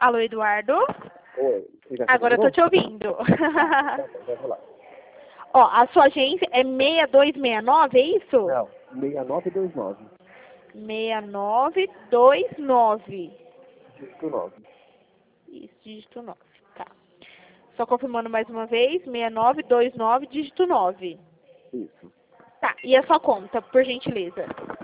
Alô, Eduardo? Oi. Agora eu tô te ouvindo. Vai falar. Ó, a sua agência é 6269, é isso? Não, 6929. 6929. Dígito 9. Isso, dígito 9. Tá. Só confirmando mais uma vez, 6929, dígito 9. Isso. Tá, e a sua conta, por gentileza?